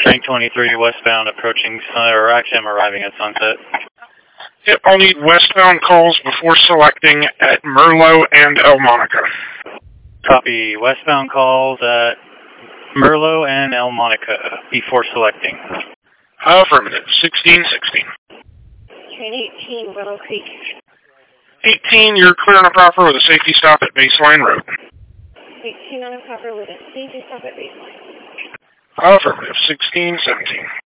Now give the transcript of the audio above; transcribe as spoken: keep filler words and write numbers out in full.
Train twenty-three westbound approaching, sun- or actually I'm arriving at Sunset. Yep, I'll need westbound calls before selecting at Merlot and El Monica. Copy. Westbound calls at Merlot and El Monica before selecting. Affirmative. sixteen sixteen. Train eighteen, Willow Creek. eighteen, you're clear on a proper with a safety stop at Baseline Road. eighteen on a proper with a safety stop at baseline. Affirmative. sixteen seventeen.